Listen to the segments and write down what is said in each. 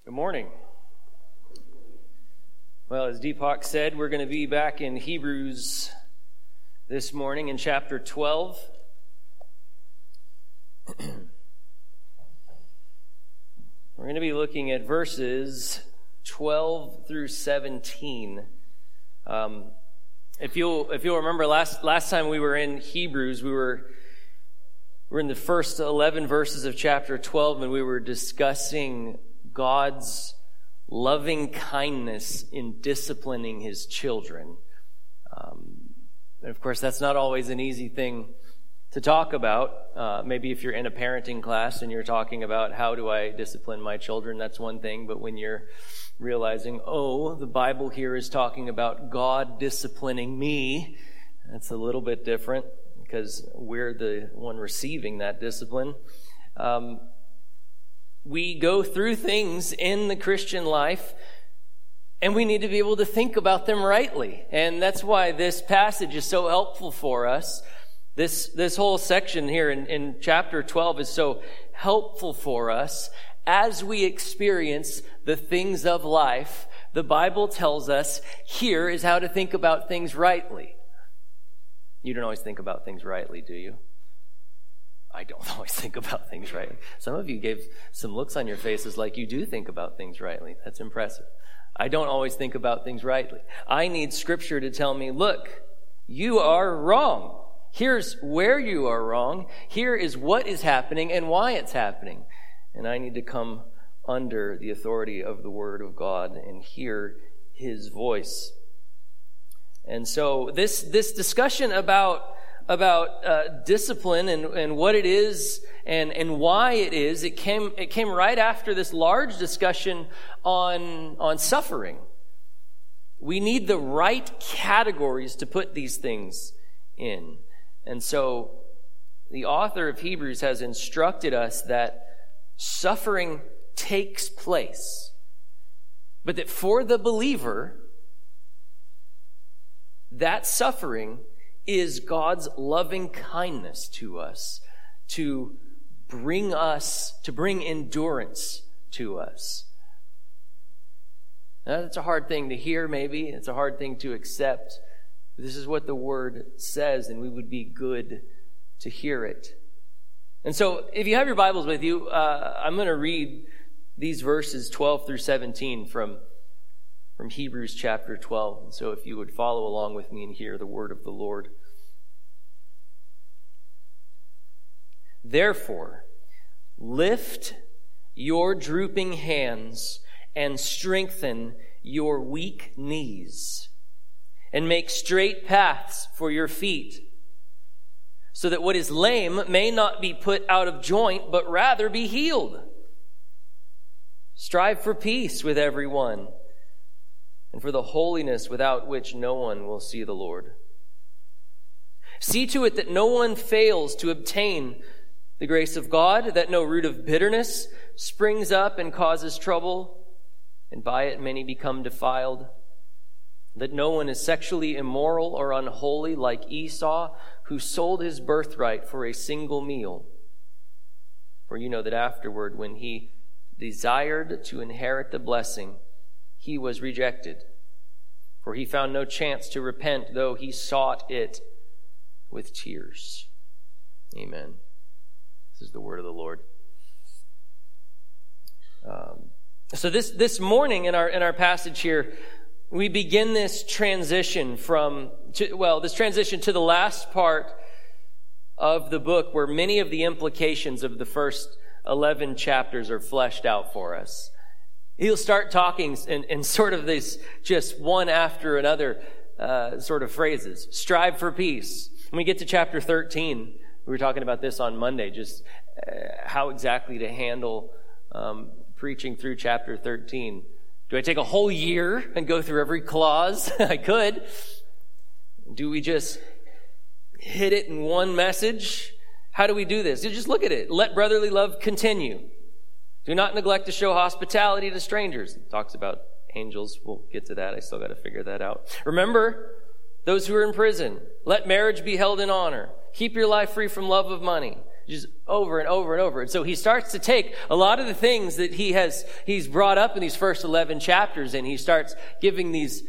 Good morning. Well, as Deepak said, we're going to be back in Hebrews this morning in chapter 12. We're going to be looking at verses 12 through 17. If you'll remember, last time we were in Hebrews, we're in the first 11 verses of chapter 12, and we were discussing God's loving kindness in disciplining his children. And of course, that's not always an easy thing to talk about. Maybe if you're in a parenting class and you're talking about how do I discipline my children, that's one thing. But when you're realizing, the Bible here is talking about God disciplining me, that's a little bit different because we're the one receiving that discipline. We go through things in the Christian life, and we need to be able to think about them rightly. And that's why this passage is so helpful for us. This whole section here in chapter 12 is so helpful for us as we experience the things of life. The Bible tells us here is how to think about things rightly. You don't always think about things rightly, do you? I don't always think about things rightly. Some of you gave some looks on your faces like you do think about things rightly. That's impressive. I don't always think about things rightly. I need Scripture to tell me, look, you are wrong. Here's where you are wrong. Here is what is happening and why it's happening. And I need to come under the authority of the Word of God and hear His voice. And so this discussion about discipline and what it is and why it is, it came right after this large discussion on suffering. We need the right categories to put these things in. And so the author of Hebrews has instructed us that suffering takes place, but that for the believer, that suffering is God's loving kindness to us, to bring endurance to us. Now, that's a hard thing to hear, maybe. It's a hard thing to accept. This is what the Word says, and we would be good to hear it. And so, if you have your Bibles with you, I'm going to read these verses 12 through 17 from Hebrews chapter 12. And so if you would follow along with me and hear the word of the Lord. Therefore, lift your drooping hands and strengthen your weak knees, and make straight paths for your feet, so that what is lame may not be put out of joint, but rather be healed. Strive for peace with everyone, and for the holiness without which no one will see the Lord. See to it that no one fails to obtain the grace of God, that no root of bitterness springs up and causes trouble, and by it many become defiled. That no one is sexually immoral or unholy like Esau, who sold his birthright for a single meal. For you know that afterward, when he desired to inherit the blessing, he was rejected, for he found no chance to repent, though he sought it with tears. Amen. This is the word of the Lord. So this morning in our passage here, we begin this transition to the last part of the book, where many of the implications of the first 11 chapters are fleshed out for us. He'll start talking in sort of these just one after another sort of phrases. Strive for peace. When we get to chapter 13, we were talking about this on Monday, just how exactly to handle preaching through chapter 13. Do I take a whole year and go through every clause? I could. Do we just hit it in one message? How do we do this? You just look at it. Let brotherly love continue. Do not neglect to show hospitality to strangers. It talks about angels. We'll get to that. I still got to figure that out. Remember those who are in prison. Let marriage be held in honor. Keep your life free from love of money. just over and over and over. And so he starts to take a lot of the things that he's brought up in these first 11 chapters, and he starts giving these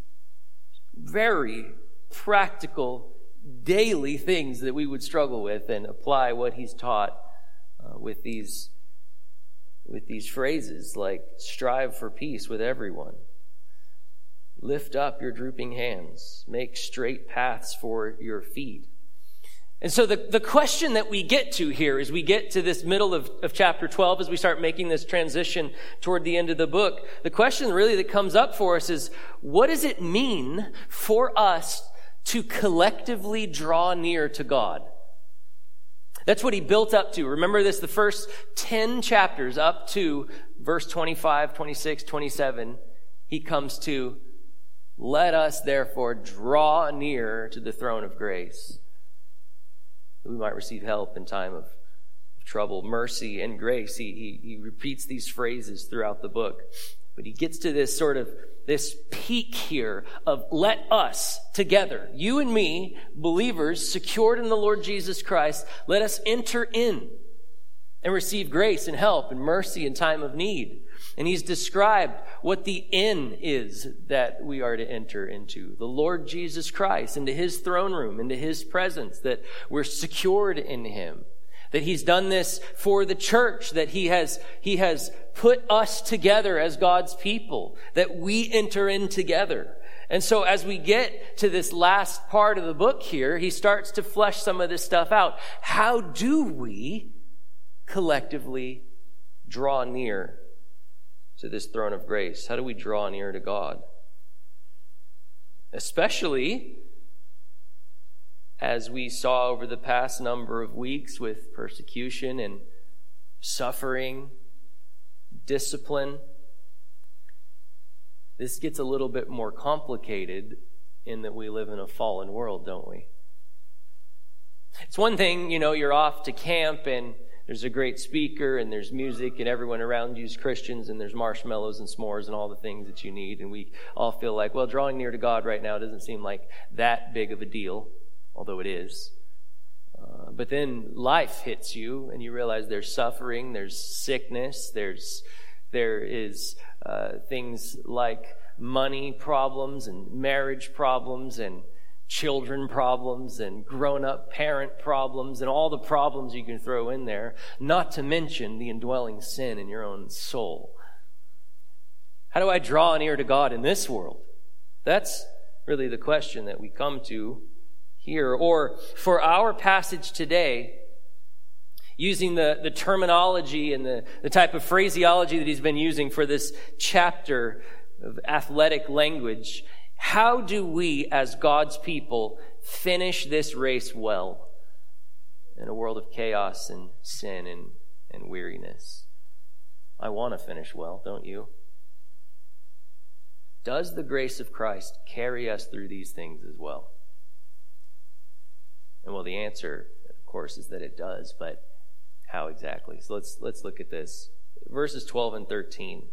very practical, daily things that we would struggle with, and apply what he's taught with these phrases like strive for peace with everyone, lift up your drooping hands, make straight paths for your feet. And so the question that we get to here as we get to this middle of chapter 12, as we start making this transition toward the end of the book, the question really that comes up for us is, what does it mean for us to collectively draw near to God? That's what he built up to. Remember this, the first 10 chapters up to verse 25, 26, 27, he comes to, let us therefore draw near to the throne of grace, that we might receive help in time of trouble, mercy and grace. He repeats these phrases throughout the book. But he gets to this peak here of let us together, you and me, believers secured in the Lord Jesus Christ, let us enter in and receive grace and help and mercy in time of need. And he's described what the inn is that we are to enter into. The Lord Jesus Christ, into his throne room, into his presence, that we're secured in him. That he's done this for the church, that he has put us together as God's people, that we enter in together. And so as we get to this last part of the book here, he starts to flesh some of this stuff out. How do we collectively draw near to this throne of grace? How do we draw near to God? Especially as we saw over the past number of weeks with persecution and suffering, discipline. This gets a little bit more complicated in that we live in a fallen world, don't we? It's one thing, you're off to camp and there's a great speaker and there's music and everyone around you is Christians and there's marshmallows and s'mores and all the things that you need. And we all feel like, well, drawing near to God right now doesn't seem like that big of a deal, although it is. But then life hits you and you realize there's suffering, there's sickness, there is things like money problems and marriage problems and children problems and grown-up parent problems and all the problems you can throw in there, not to mention the indwelling sin in your own soul. How do I draw near to God in this world? That's really the question that we come to here. Or for our passage today, using the terminology and the type of phraseology that he's been using for this chapter of athletic language, how do we as God's people finish this race well in a world of chaos and sin and weariness? I want to finish well, don't you? Does the grace of Christ carry us through these things as well? And well, the answer, of course, is that it does, but how exactly? So let's look at this. Verses 12 and 13.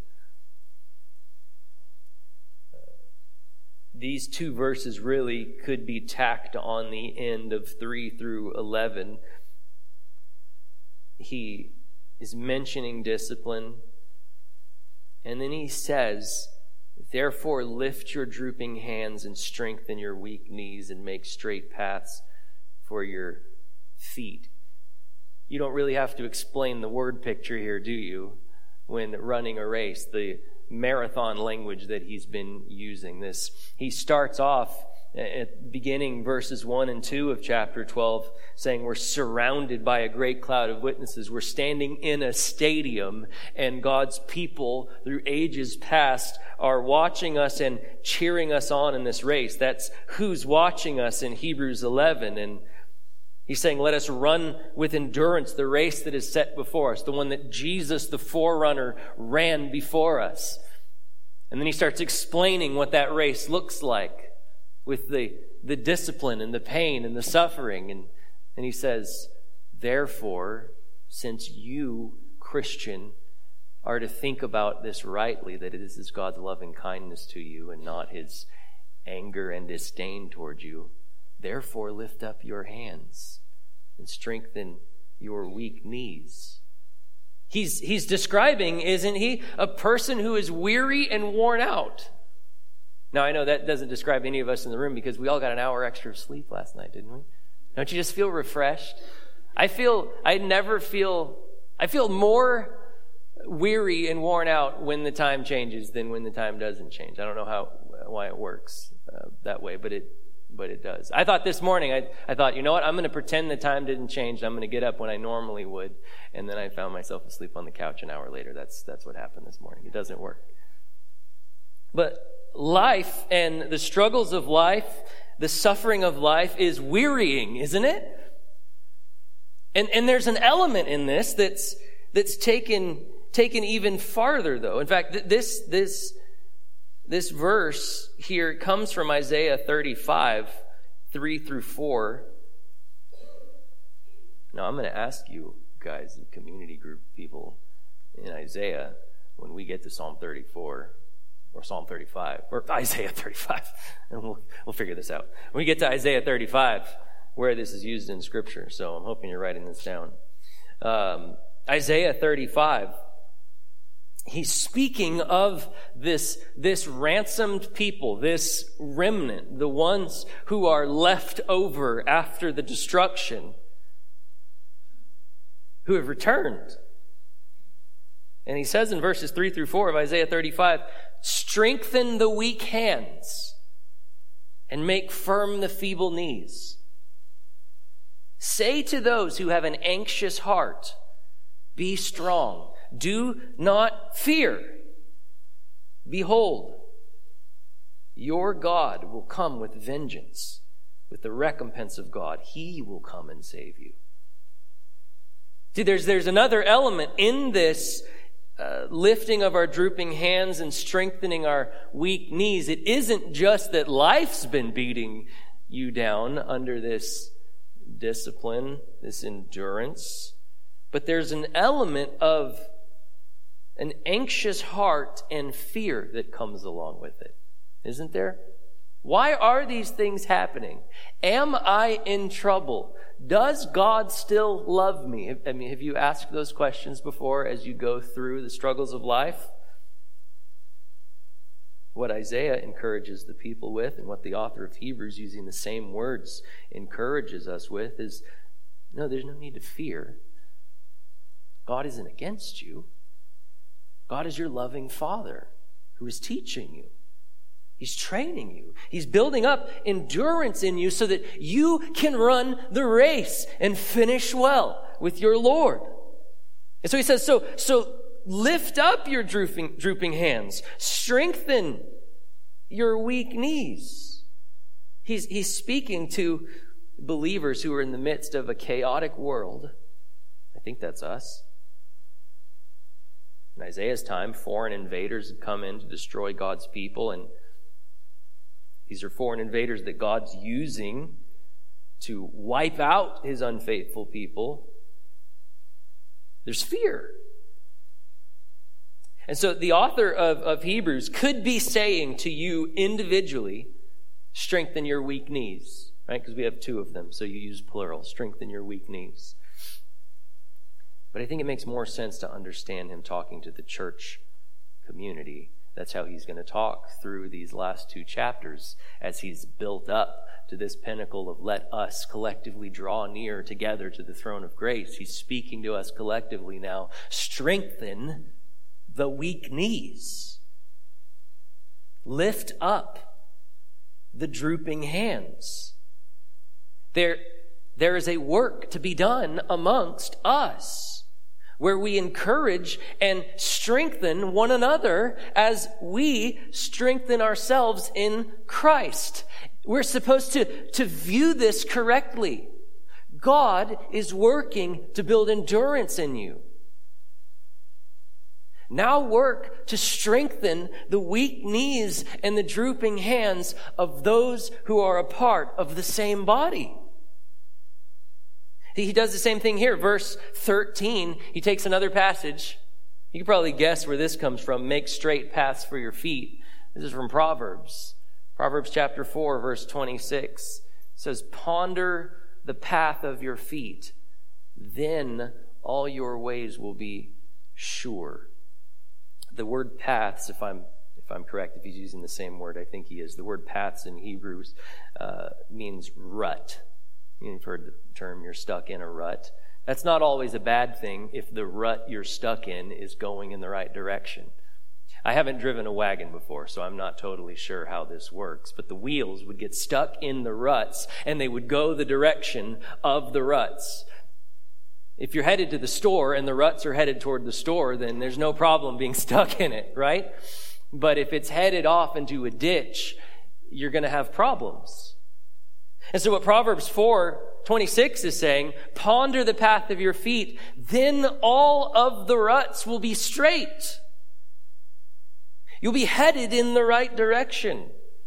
These two verses really could be tacked on the end of 3 through 11. He is mentioning discipline, and then he says, therefore lift your drooping hands and strengthen your weak knees and make straight paths for your feet. You don't really have to explain the word picture here, do you? When running a race, the marathon language that he's been using. This, he starts off at beginning verses 1 and 2 of chapter 12, saying we're surrounded by a great cloud of witnesses. We're standing in a stadium, and God's people through ages past are watching us and cheering us on in this race. That's who's watching us in Hebrews 11. And he's saying, let us run with endurance the race that is set before us, the one that Jesus, the forerunner, ran before us. And then he starts explaining what that race looks like with the discipline and the pain and the suffering. And he says, therefore, since you, Christian, are to think about this rightly, that this is God's loving kindness to you and not his anger and disdain toward you, therefore lift up your hands and strengthen your weak knees. He's describing, isn't he, a person who is weary and worn out. Now, I know that doesn't describe any of us in the room because we all got an hour extra of sleep last night, didn't we? Don't you just feel refreshed? I feel more weary and worn out when the time changes than when the time doesn't change. I don't know why it works that way, but it does. I thought this morning, I thought, you know what? I'm going to pretend the time didn't change. I'm going to get up when I normally would. And then I found myself asleep on the couch an hour later. That's what happened this morning. It doesn't work. But life and the struggles of life, the suffering of life is wearying, isn't it? And there's an element in this that's taken even farther, though. In fact, this verse here comes from Isaiah 35, 3 through 4. Now, I'm going to ask you guys, the community group people in Isaiah, when we get to Psalm 34, or Psalm 35, or Isaiah 35, and we'll figure this out. When we get to Isaiah 35, where this is used in Scripture, so I'm hoping you're writing this down. Isaiah 35, he's speaking of this ransomed people, this remnant, the ones who are left over after the destruction, who have returned. And he says in verses 3 through 4 of Isaiah 35, strengthen the weak hands and make firm the feeble knees. Say to those who have an anxious heart, be strong. Do not fear. Behold, your God will come with vengeance, with the recompense of God. He will come and save you. See, there's another element in this lifting of our drooping hands and strengthening our weak knees. It isn't just that life's been beating you down under this discipline, this endurance, but there's an element of an anxious heart and fear that comes along with it, isn't there? Why are these things happening? Am I in trouble? Does God still love me? I mean, have you asked those questions before as you go through the struggles of life? What Isaiah encourages the people with, and what the author of Hebrews, using the same words, encourages us with, is no, there's no need to fear. God isn't against you. God is your loving Father who is teaching you. He's training you. He's building up endurance in you so that you can run the race and finish well with your Lord. And so he says, so lift up your drooping hands. Strengthen your weak knees. He's speaking to believers who are in the midst of a chaotic world. I think that's us. In Isaiah's time, foreign invaders had come in to destroy God's people, and these are foreign invaders that God's using to wipe out his unfaithful people. There's fear. And so the author of Hebrews could be saying to you individually, strengthen your weak knees, right? Because we have two of them, so you use plural, strengthen your weak knees. But I think it makes more sense to understand him talking to the church community. That's how he's going to talk through these last two chapters as he's built up to this pinnacle of let us collectively draw near together to the throne of grace. He's speaking to us collectively now. Strengthen the weak knees. Lift up the drooping hands. There is a work to be done amongst us, where we encourage and strengthen one another as we strengthen ourselves in Christ. We're supposed to view this correctly. God is working to build endurance in you. Now work to strengthen the weak knees and the drooping hands of those who are a part of the same body. He does the same thing here. Verse 13, he takes another passage. You can probably guess where this comes from. Make straight paths for your feet. This is from Proverbs. Proverbs chapter 4, verse 26. It says, ponder the path of your feet then all your ways will be sure. The word paths, if I'm correct, if he's using the same word, I think he is. The word paths in Hebrews means rut. You've heard the term, you're stuck in a rut. That's not always a bad thing if the rut you're stuck in is going in the right direction. I haven't driven a wagon before, so I'm not totally sure how this works, but the wheels would get stuck in the ruts, and they would go the direction of the ruts. If you're headed to the store and the ruts are headed toward the store, then there's no problem being stuck in it, right? But if it's headed off into a ditch, you're going to have problems. And so what Proverbs 4:26 is saying, ponder the path of your feet, then all of the ruts will be straight. You'll be headed in the right direction.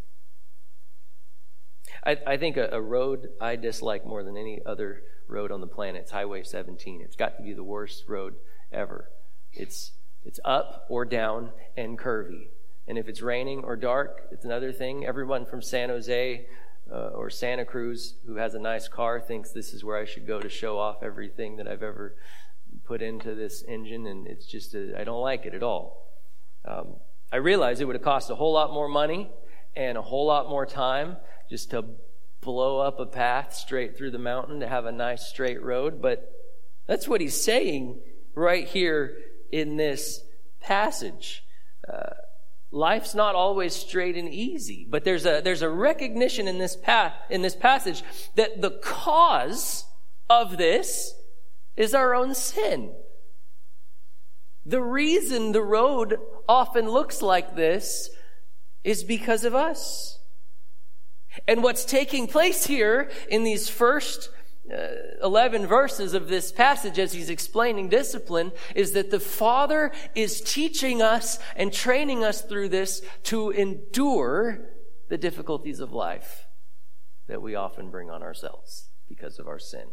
I think a road I dislike more than any other road on the planet is Highway 17. It's got to be the worst road ever. It's up or down and curvy. And if it's raining or dark, it's another thing. Everyone from San Jose or Santa Cruz who has a nice car thinks this is where I should go to show off everything that I've ever put into this engine, and it's just, I don't like it at all. I realize it would have cost a whole lot more money and a whole lot more time just to blow up a path straight through the mountain to have a nice straight road, but that's what he's saying right here in this passage. Life's not always straight and easy, but there's a recognition in this passage that the cause of this is our own sin. The reason the road often looks like this is because of us. And what's taking place here in these first 11 verses of this passage as he's explaining discipline is that the Father is teaching us and training us through this to endure the difficulties of life that we often bring on ourselves because of our sin.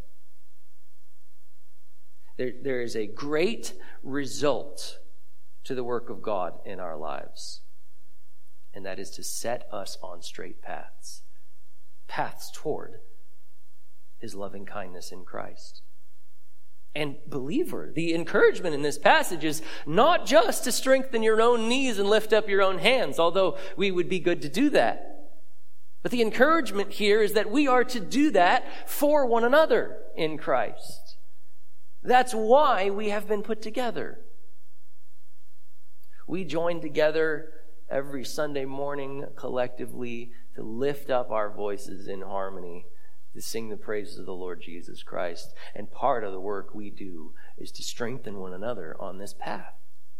There is a great result to the work of God in our lives, and that is to set us on straight paths toward his loving kindness in Christ. And believer, the encouragement in this passage is not just to strengthen your own knees and lift up your own hands, although we would be good to do that. But the encouragement here is that we are to do that for one another in Christ. That's why we have been put together. We join together every Sunday morning collectively to lift up our voices in harmony, to sing the praises of the Lord Jesus Christ. And part of the work we do is to strengthen one another on this path.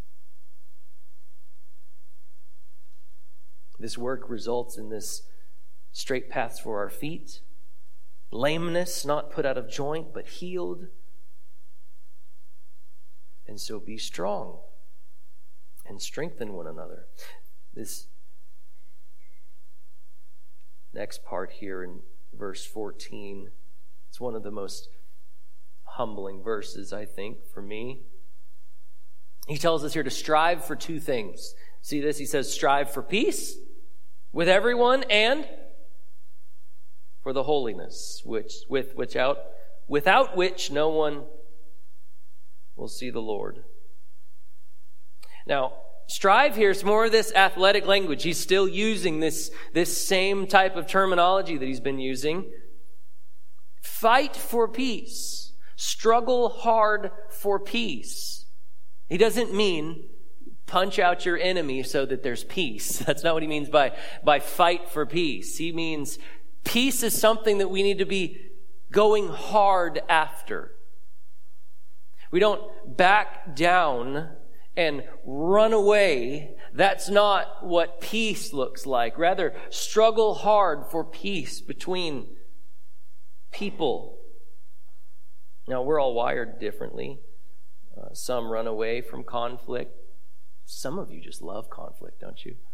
This work results in this straight paths for our feet, lameness not put out of joint but healed. And so be strong and strengthen one another. This next part here in verse 14, it's one of the most humbling verses, I think, for me. He tells us here to strive for two things. See this? He says, strive for peace with everyone and for the holiness, without which no one will see the Lord. Now, strive here is more of this athletic language. He's still using this same type of terminology that he's been using. Fight for peace. Struggle hard for peace. He doesn't mean punch out your enemy so that there's peace. That's not what he means by fight for peace. He means peace is something that we need to be going hard after. We don't back down and run away. That's not what peace looks like. Rather, struggle hard for peace between people. Now, we're all wired differently. Some run away from conflict. Some of you just love conflict, don't you?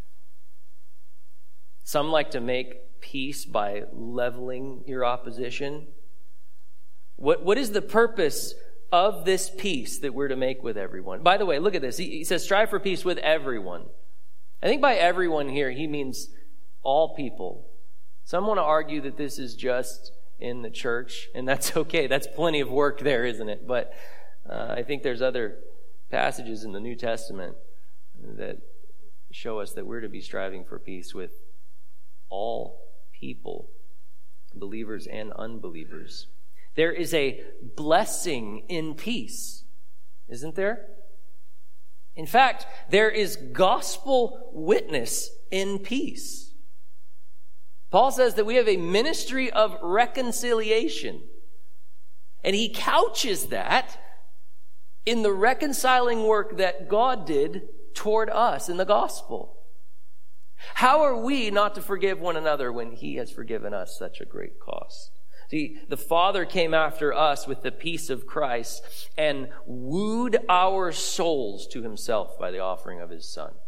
Some like to make peace by leveling your opposition. What is the purpose of this peace that we're to make with everyone? By the way, look at this. He says, strive for peace with everyone. I think by everyone here, he means all people. Some want to argue that this is just in the church, and that's okay. That's plenty of work there, isn't it? But I think there's other passages in the New Testament that show us that we're to be striving for peace with all people, believers and unbelievers. There is a blessing in peace, isn't there? In fact, there is gospel witness in peace. Paul says that we have a ministry of reconciliation. And he couches that in the reconciling work that God did toward us in the gospel. How are we not to forgive one another when he has forgiven us such a great cost? See, the Father came after us with the peace of Christ and wooed our souls to himself by the offering of his Son.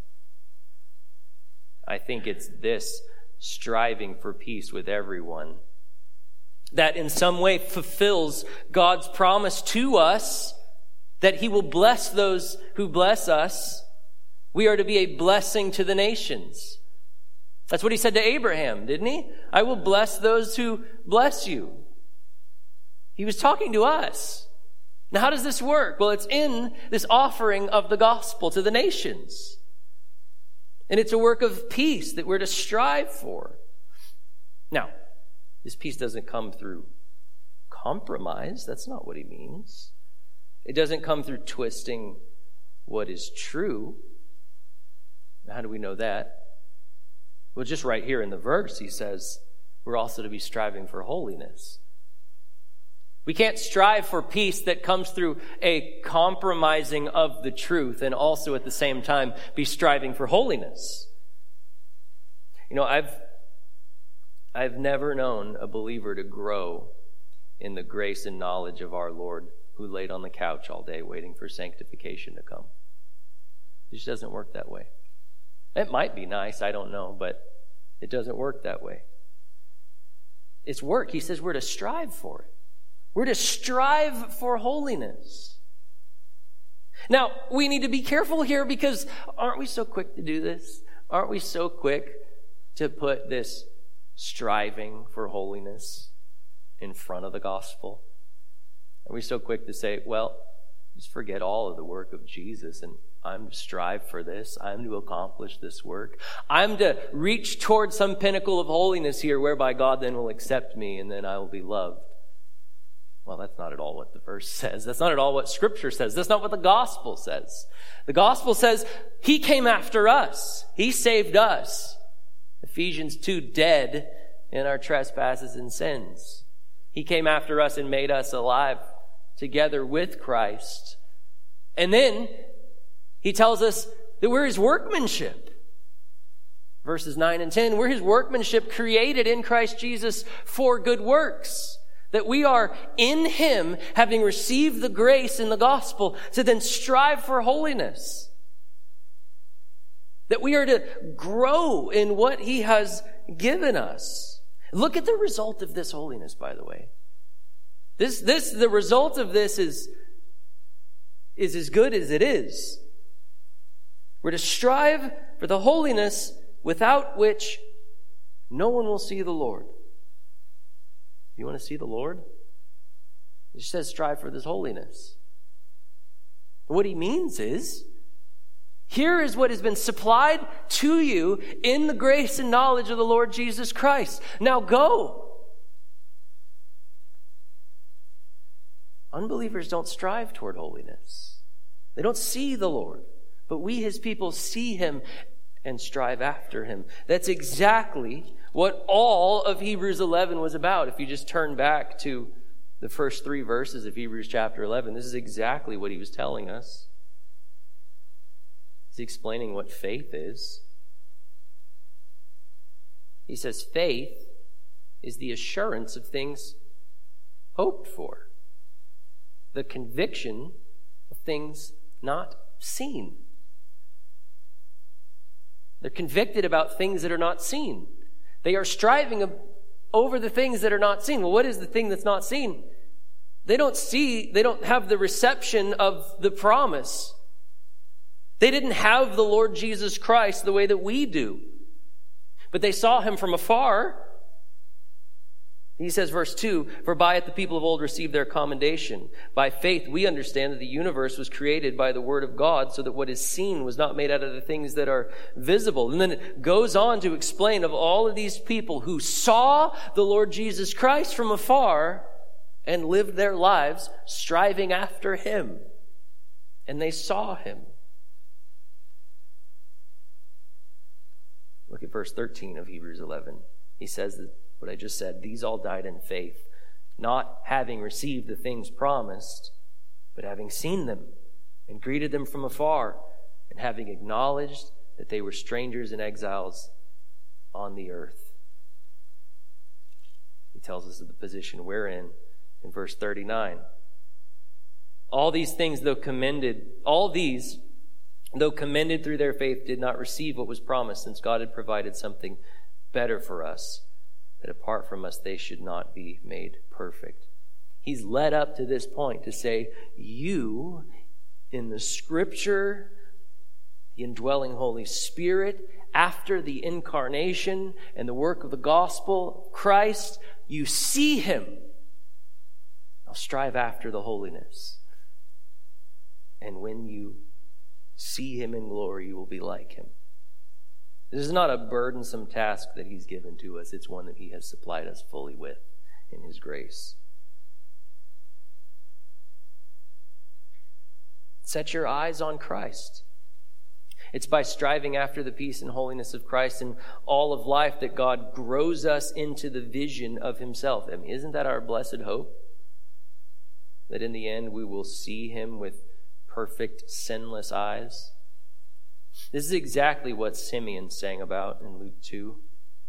I think it's this striving for peace with everyone that in some way fulfills God's promise to us that he will bless those who bless us. We are to be a blessing to the nations. That's what he said to Abraham, didn't he? I will bless those who bless you. He was talking to us. Now, how does this work? Well, it's in this offering of the gospel to the nations. And it's a work of peace that we're to strive for. Now, this peace doesn't come through compromise. That's not what he means. It doesn't come through twisting what is true. How do we know that? Well, just right here in the verse, he says, we're also to be striving for holiness. We can't strive for peace that comes through a compromising of the truth and also at the same time be striving for holiness. You know, I've never known a believer to grow in the grace and knowledge of our Lord who laid on the couch all day waiting for sanctification to come. It just doesn't work that way. It might be nice, I don't know, but it doesn't work that way. It's work. He says we're to strive for it. We're to strive for holiness. Now, we need to be careful here because aren't we so quick to do this? Aren't we so quick to put this striving for holiness in front of the gospel? Are we so quick to say, well, just forget all of the work of Jesus and I'm to strive for this. I'm to accomplish this work. I'm to reach toward some pinnacle of holiness here whereby God then will accept me and then I will be loved. Well, that's not at all what the verse says. That's not at all what Scripture says. That's not what the gospel says. The gospel says he came after us. He saved us. Ephesians 2, dead in our trespasses and sins. He came after us and made us alive together with Christ. And then he tells us that we're his workmanship. Verses 9 and 10, we're his workmanship created in Christ Jesus for good works. That we are in him, having received the grace in the gospel, to then strive for holiness. That we are to grow in what he has given us. Look at the result of this holiness, by the way. The result of this is as good as it is. We're to strive for the holiness without which no one will see the Lord. You want to see the Lord? He says strive for this holiness. What he means is, here is what has been supplied to you in the grace and knowledge of the Lord Jesus Christ. Now go. Unbelievers don't strive toward holiness. They don't see the Lord. But we, his people, see him and strive after him. That's exactly what all of Hebrews 11 was about. If you just turn back to the first 3 verses of Hebrews chapter 11, this is exactly what he was telling us. He's explaining what faith is. He says faith is the assurance of things hoped for, the conviction of things not seen. They're convicted about things that are not seen. They are striving over the things that are not seen. Well, what is the thing that's not seen? They don't have the reception of the promise. They didn't have the Lord Jesus Christ the way that we do. But they saw him from afar. He says, verse 2, "For by it the people of old received their commendation. By faith we understand that the universe was created by the word of God, so that what is seen was not made out of the things that are visible." And then it goes on to explain of all of these people who saw the Lord Jesus Christ from afar and lived their lives striving after him. And they saw him. Look at verse 13 of Hebrews 11. He says that what I just said, "These all died in faith, not having received the things promised, but having seen them and greeted them from afar, and having acknowledged that they were strangers and exiles on the earth." He tells us of the position we're in verse 39. All these, though commended through their faith, did not receive what was promised, since God had provided something better for us, that apart from us they should not be made perfect. He's led up to this point to say, you, in the Scripture, the indwelling Holy Spirit, after the incarnation and the work of the gospel of Christ, you see him. Now strive after the holiness. And when you see him in glory, you will be like him. This is not a burdensome task that he's given to us. It's one that he has supplied us fully with in his grace. Set your eyes on Christ. It's by striving after the peace and holiness of Christ in all of life that God grows us into the vision of himself. I mean, isn't that our blessed hope? That in the end we will see him with perfect, sinless eyes. This is exactly what Simeon sang about in Luke 2.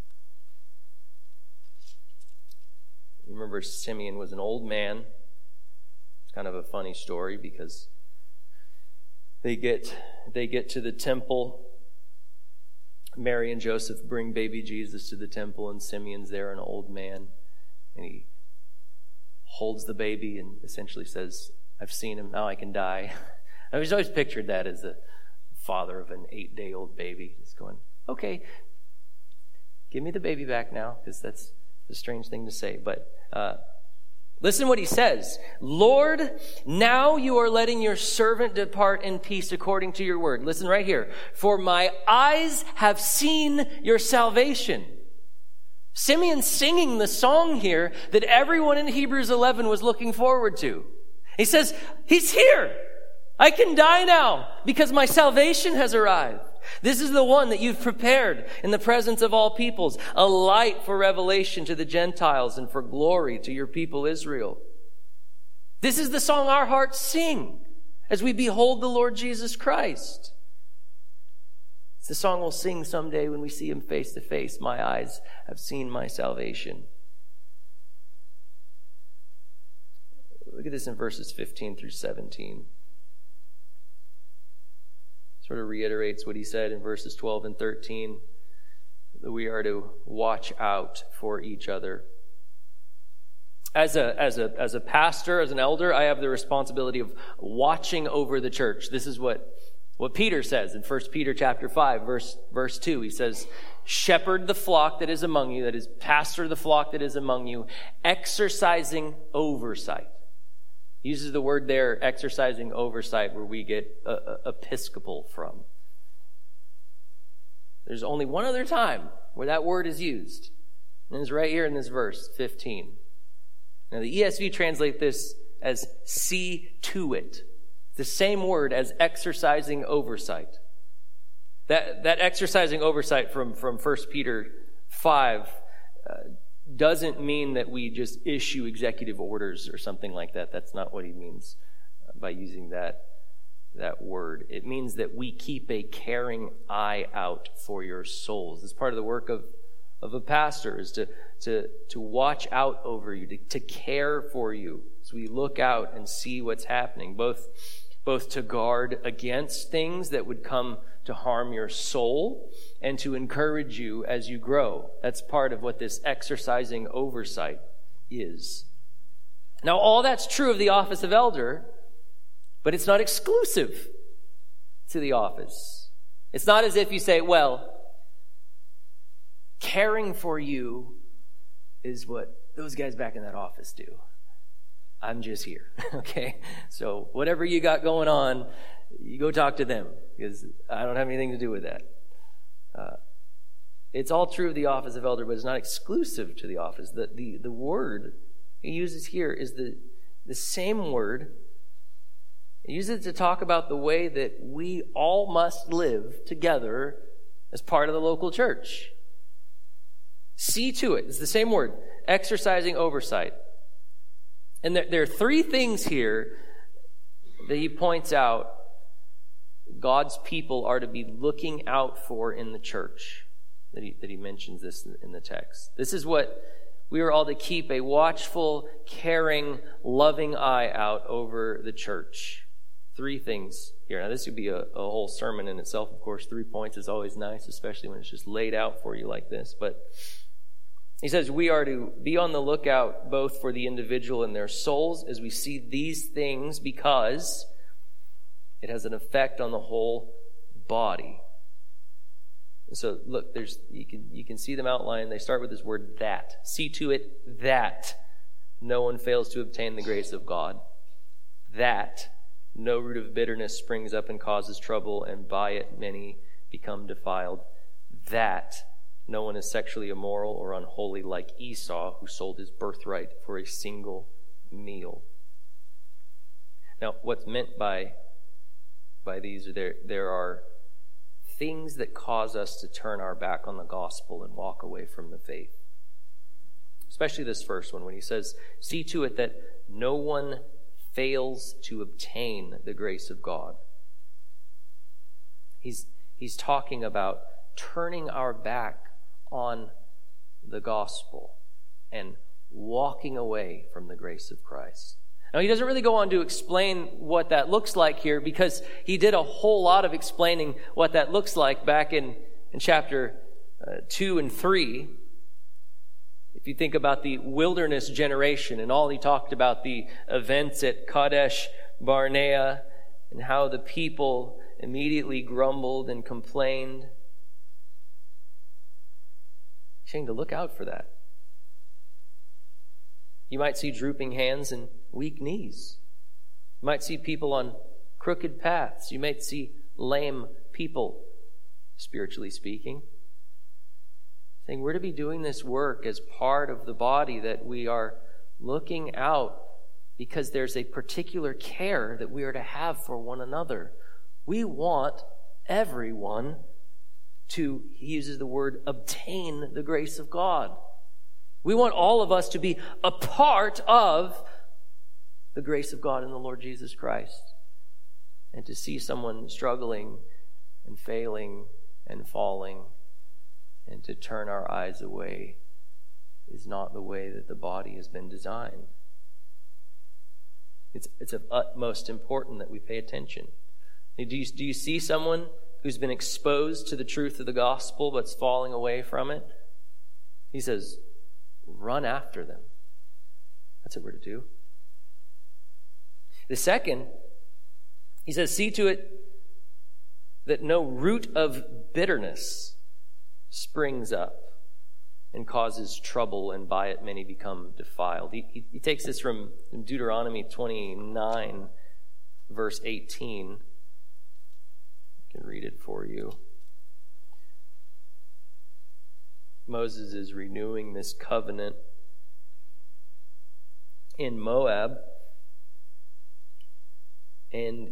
Remember, Simeon was an old man. It's kind of a funny story because they get to the temple. Mary and Joseph bring baby Jesus to the temple, and Simeon's there, an old man, and he holds the baby and essentially says, "I've seen him, now I can die." I've always pictured that as the father of an 8-day-old baby, just going, "Okay, give me the baby back now," because that's a strange thing to say. But listen what he says. "Lord, now you are letting your servant depart in peace according to your word." Listen right here. "For my eyes have seen your salvation." Simeon's singing the song here that everyone in Hebrews 11 was looking forward to. He says, he's here. I can die now because my salvation has arrived. This is the one that you've prepared in the presence of all peoples, a light for revelation to the Gentiles and for glory to your people Israel. This is the song our hearts sing as we behold the Lord Jesus Christ. It's the song we'll sing someday when we see him face to face. My eyes have seen my salvation. Look at this in verses 15 through 17. Sort of reiterates what he said in verses 12 and 13, that we are to watch out for each other. As a pastor, as an elder, I have the responsibility of watching over the church. This is what Peter says in 1 Peter chapter 5, verse 2. He says, "Shepherd the flock that is among you," that is, pastor the flock that is among you, exercising oversight. He uses the word there, exercising oversight, where we get episcopal from. There's only one other time where that word is used, and it's right here in this verse, 15. Now the ESV translate this as "see to it." The same word as exercising oversight. That exercising oversight from 1 Peter 5 doesn't mean that we just issue executive orders or something like that. That's not what he means by using that word. It means that we keep a caring eye out for your souls. It's part of the work of a pastor, is to watch out over you, to care for you. So we look out and see what's happening, both to guard against things that would come to harm your soul and to encourage you as you grow. That's part of what this exercising oversight is. Now, all that's true of the office of elder, but it's not exclusive to the office. It's not as if you say, well, caring for you is what those guys back in that office do. I'm just here, okay? So whatever you got going on, you go talk to them, because I don't have anything to do with that. It's all true of the office of elder, but it's not exclusive to the office. The word he uses here is the same word. He uses it to talk about the way that we all must live together as part of the local church. See to it. It's the same word. Exercising oversight. And there are three things here that he points out God's people are to be looking out for in the church. That he mentions this in the text. This is what we are all to keep: a watchful, caring, loving eye out over the church. Three things here. Now, this would be a whole sermon in itself, of course. 3 points is always nice, especially when it's just laid out for you like this. But he says we are to be on the lookout both for the individual and their souls as we see these things, because it has an effect on the whole body. So look, you can see them outlined. They start with this word that. See to it that no one fails to obtain the grace of God. That no root of bitterness springs up and causes trouble, and by it many become defiled. That no one is sexually immoral or unholy like Esau, who sold his birthright for a single meal. Now, what's meant by these, there are things that cause us to turn our back on the gospel and walk away from the faith. Especially this first one, when he says, see to it that no one fails to obtain the grace of God. He's talking about turning our back on the gospel and walking away from the grace of Christ. Now, he doesn't really go on to explain what that looks like here, because he did a whole lot of explaining what that looks like back in chapter 2 and 3. If you think about the wilderness generation and all he talked about, the events at Kadesh Barnea and how the people immediately grumbled and complained. He's saying to look out for that. You might see drooping hands and weak knees. You might see people on crooked paths. You might see lame people, spiritually speaking. Saying we're to be doing this work as part of the body, that we are looking out because there's a particular care that we are to have for one another. We want everyone to, he uses the word, obtain the grace of God. We want all of us to be a part of the grace of God in the Lord Jesus Christ. And to see someone struggling and failing and falling and to turn our eyes away is not the way that the body has been designed. It's of utmost importance that we pay attention. Do you see someone who's been exposed to the truth of the gospel but's falling away from it? He says, run after them. That's what we're to do. The second, he says, see to it that no root of bitterness springs up and causes trouble, and by it many become defiled. He takes this from Deuteronomy 29, verse 18. I can read it for you. Moses is renewing this covenant in Moab, and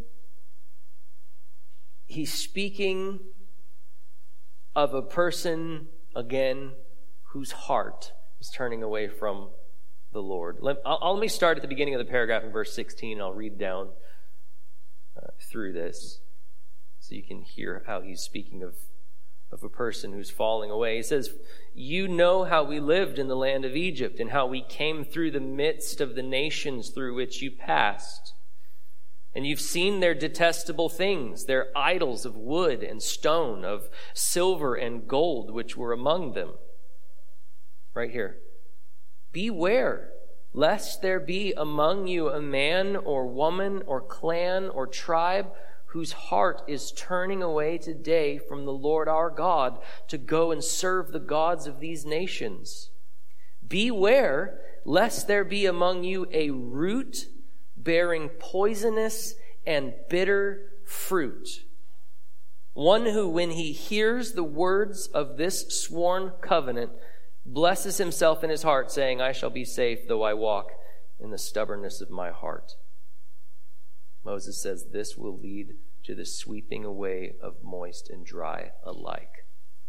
he's speaking of a person, again, whose heart is turning away from the Lord. Let me start at the beginning of the paragraph in verse 16, and I'll read down through this so you can hear how he's speaking of a person who's falling away. He says, you know how we lived in the land of Egypt, and how we came through the midst of the nations through which you passed. And you've seen their detestable things, their idols of wood and stone, of silver and gold, which were among them. Right here. Beware, lest there be among you a man or woman or clan or tribe whose heart is turning away today from the Lord our God to go and serve the gods of these nations. Beware lest there be among you a root bearing poisonous and bitter fruit. One who, when he hears the words of this sworn covenant, blesses himself in his heart, saying, I shall be safe, though I walk in the stubbornness of my heart. Moses says this will lead to the sweeping away of moist and dry alike.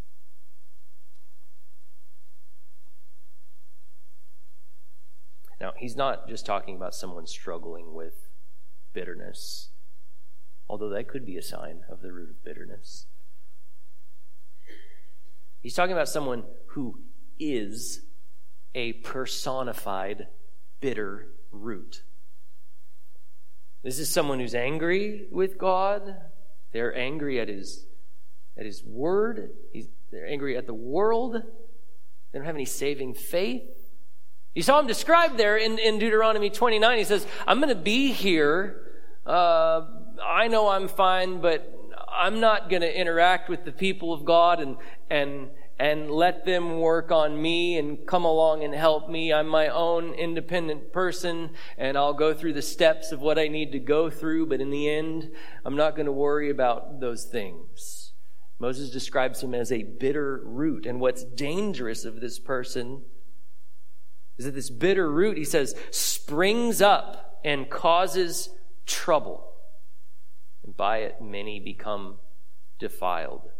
Now, he's not just talking about someone struggling with bitterness, although that could be a sign of the root of bitterness. He's talking about someone who is a personified bitter root. This is someone who's angry with God. They're angry at his word. They're angry at the world. They don't have any saving faith. You saw him described there in Deuteronomy 29. He says, I'm going to be here. I know I'm fine, but I'm not going to interact with the people of God and let them work on me and come along and help me. I'm my own independent person, and I'll go through the steps of what I need to go through, but in the end, I'm not going to worry about those things. Moses describes him as a bitter root, and what's dangerous of this person is that this bitter root, he says, springs up and causes trouble. And by it, many become defiled.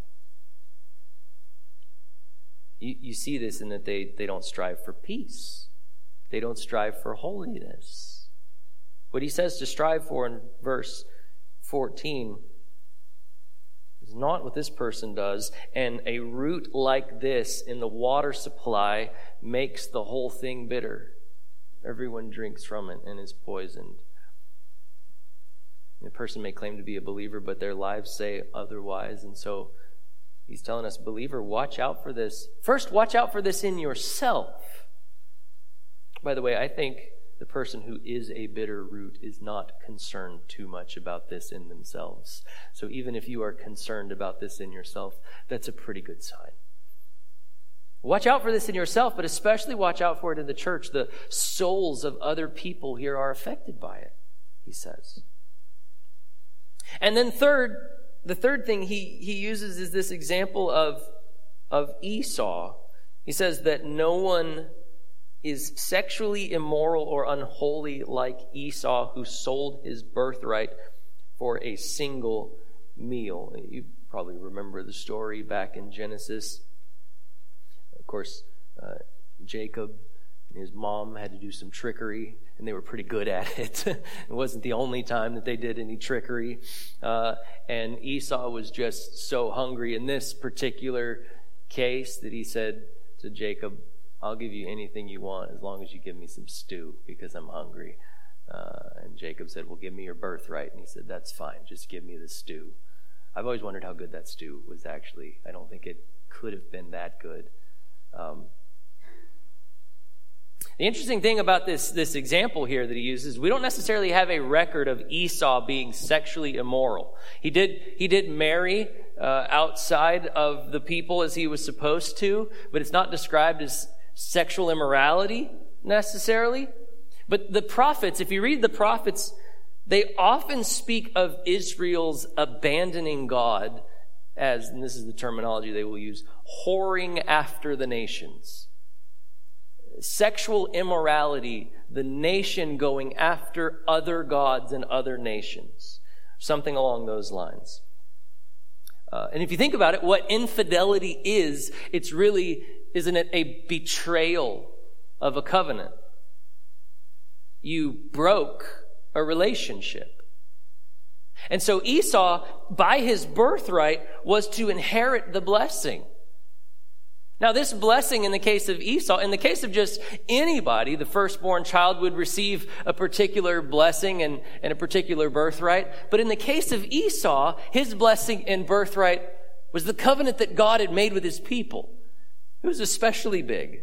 You see this in that they don't strive for peace. They don't strive for holiness. What he says to strive for in verse 14 is not what this person does. And a root like this in the water supply makes the whole thing bitter. Everyone drinks from it and is poisoned. The person may claim to be a believer, but their lives say otherwise. And so he's telling us, believer, watch out for this. First, watch out for this in yourself. By the way, I think the person who is a bitter root is not concerned too much about this in themselves. So even if you are concerned about this in yourself, that's a pretty good sign. Watch out for this in yourself, but especially watch out for it in the church. The souls of other people here are affected by it, he says. And then the third thing he uses is this example of Esau. He says that no one is sexually immoral or unholy like Esau, who sold his birthright for a single meal. You probably remember the story back in Genesis. Of course, Jacob and his mom had to do some trickery, and they were pretty good at it. It wasn't the only time that they did any trickery. And Esau was just so hungry in this particular case that he said to Jacob, I'll give you anything you want as long as you give me some stew because I'm hungry. And Jacob said, well, give me your birthright. And he said, that's fine. Just give me the stew. I've always wondered how good that stew was actually. I don't think it could have been that good. The interesting thing about this example here that he uses, we don't necessarily have a record of Esau being sexually immoral. He did marry outside of the people as he was supposed to, but it's not described as sexual immorality necessarily. But the prophets, if you read the prophets, they often speak of Israel's abandoning God as, and this is the terminology they will use, whoring after the nations. Sexual immorality, the nation going after other gods and other nations. Something along those lines. And if you think about it, what infidelity is, it's really, isn't it a betrayal of a covenant? You broke a relationship. And so Esau, by his birthright, was to inherit the blessing. Now, this blessing in the case of Esau, in the case of just anybody, the firstborn child would receive a particular blessing and a particular birthright. But in the case of Esau, his blessing and birthright was the covenant that God had made with his people. It was especially big.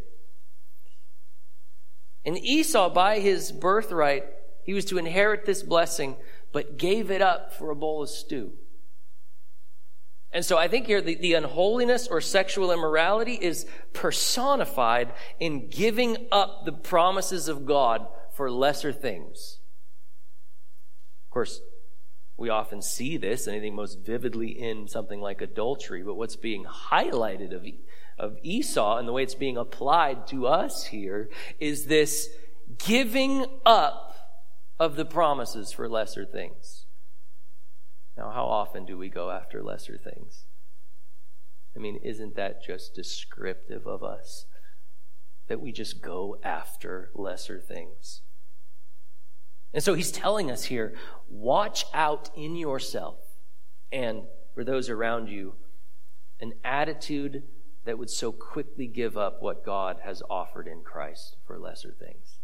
And Esau, by his birthright, he was to inherit this blessing, but gave it up for a bowl of stew. And so I think here the unholiness or sexual immorality is personified in giving up the promises of God for lesser things. Of course, we often see this, and I think most vividly in something like adultery, but what's being highlighted of Esau and the way it's being applied to us here is this giving up of the promises for lesser things. Now, how often do we go after lesser things? I mean, isn't that just descriptive of us? That we just go after lesser things. And so he's telling us here, watch out in yourself and for those around you, an attitude that would so quickly give up what God has offered in Christ for lesser things.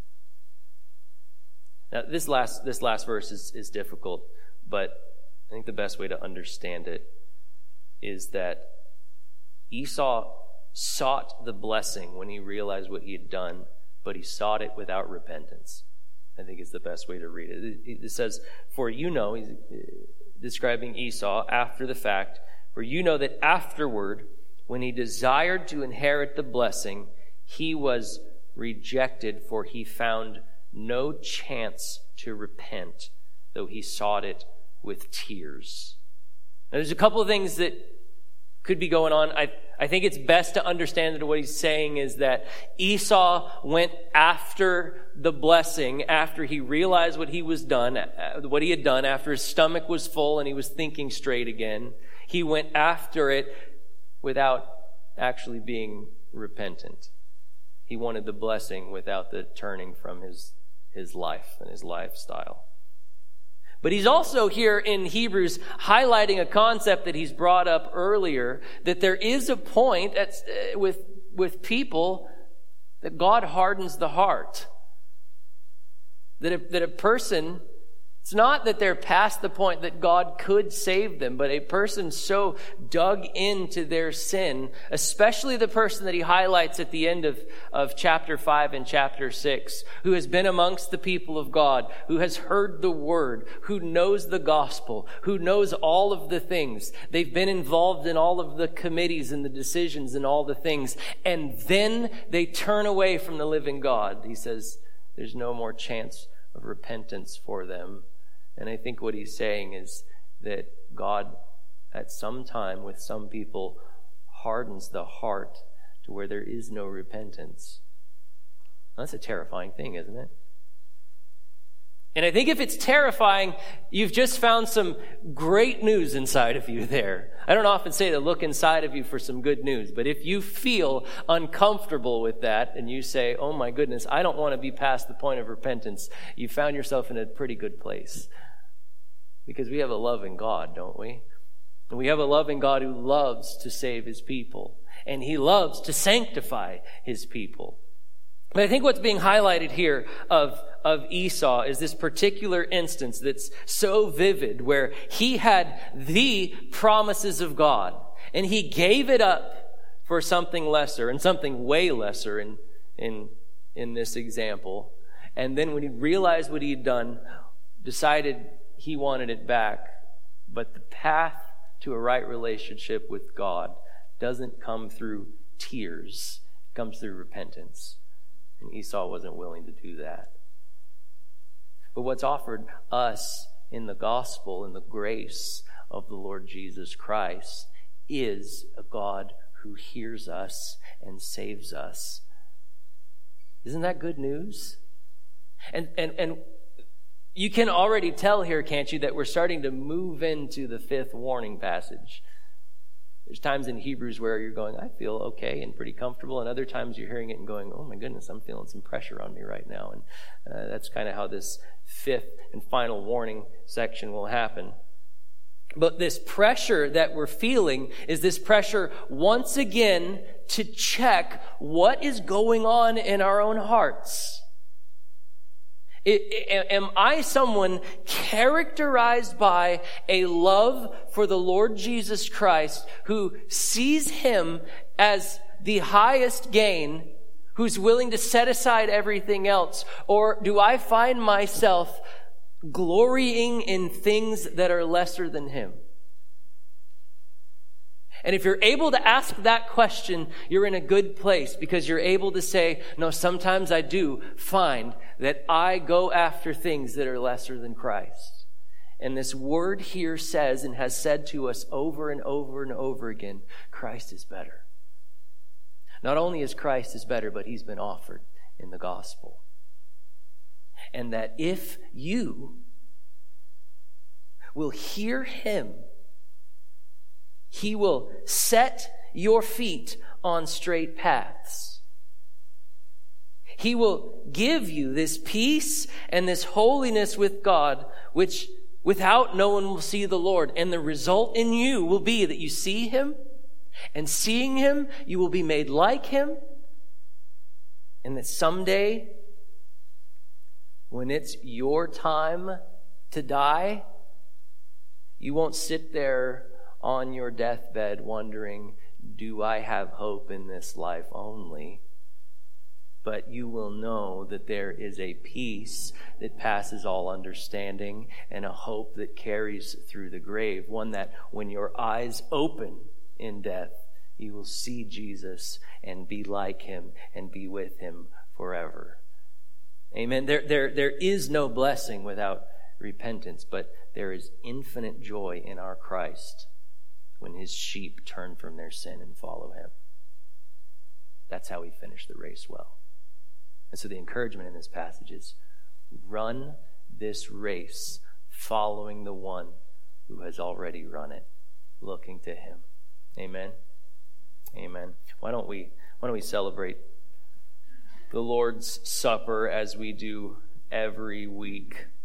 Now, this last verse is difficult, but I think the best way to understand it is that Esau sought the blessing when he realized what he had done, but he sought it without repentance. I think is the best way to read it. It says, for you know, he's describing Esau after the fact, for you know that afterward, when he desired to inherit the blessing, he was rejected, for he found no chance to repent, though he sought it with tears. Now, there's a couple of things that could be going on. I think it's best to understand that what he's saying is that Esau went after the blessing after he realized what he had done, after his stomach was full and he was thinking straight again. He went after it without actually being repentant. He wanted the blessing without the turning from his life and his lifestyle. But he's also here in Hebrews highlighting a concept that he's brought up earlier, that there is a point with people that God hardens the heart. That a person, it's not that they're past the point that God could save them, but a person so dug into their sin, especially the person that he highlights at the end of chapter 5 and chapter 6, who has been amongst the people of God, who has heard the word, who knows the gospel, who knows all of the things. They've been involved in all of the committees and the decisions and all the things, and then they turn away from the living God. He says there's no more chance of repentance for them. And I think what he's saying is that God, at some time with some people, hardens the heart to where there is no repentance. That's a terrifying thing, isn't it? And I think if it's terrifying, you've just found some great news inside of you there. I don't often say to look inside of you for some good news, but if you feel uncomfortable with that and you say, oh my goodness, I don't want to be past the point of repentance, you found yourself in a pretty good place. Because we have a loving God, don't we? And we have a loving God who loves to save his people. And he loves to sanctify his people. But I think what's being highlighted here of Esau is this particular instance that's so vivid, where he had the promises of God and he gave it up for something lesser, and something way lesser in this example. And then when he realized what he had done, decided he wanted it back. But the path to a right relationship with God doesn't come through tears. It comes through repentance. And Esau wasn't willing to do that. But what's offered us in the gospel and the grace of the Lord Jesus Christ is a God who hears us and saves us. Isn't that good news? And you can already tell here, can't you, that we're starting to move into the fifth warning passage. There's times in Hebrews where you're going, I feel okay and pretty comfortable, and other times you're hearing it and going, oh my goodness, I'm feeling some pressure on me right now. And that's kind of how this fifth and final warning section will happen. But this pressure that we're feeling is this pressure once again to check what is going on in our own hearts. Am I someone characterized by a love for the Lord Jesus Christ, who sees him as the highest gain, who's willing to set aside everything else? Or do I find myself glorying in things that are lesser than him? And if you're able to ask that question, you're in a good place because you're able to say, no, sometimes I do find that I go after things that are lesser than Christ. And this word here says and has said to us over and over and over again, Christ is better. Not only is Christ is better, but he's been offered in the gospel. And that if you will hear him, he will set your feet on straight paths. He will give you this peace and this holiness with God, which without no one will see the Lord. And the result in you will be that you see him, and seeing him, you will be made like him. And that someday, when it's your time to die, you won't sit there on your deathbed wondering, do I have hope in this life only? But you will know that there is a peace that passes all understanding and a hope that carries through the grave. One that when your eyes open in death, you will see Jesus and be like him and be with him forever. Amen. There is no blessing without repentance, but there is infinite joy in our Christ when his sheep turn from their sin and follow him. That's how we finish the race well. And so the encouragement in this passage is run this race following the one who has already run it, looking to him. Amen. Amen. Why don't we celebrate the Lord's Supper as we do every week?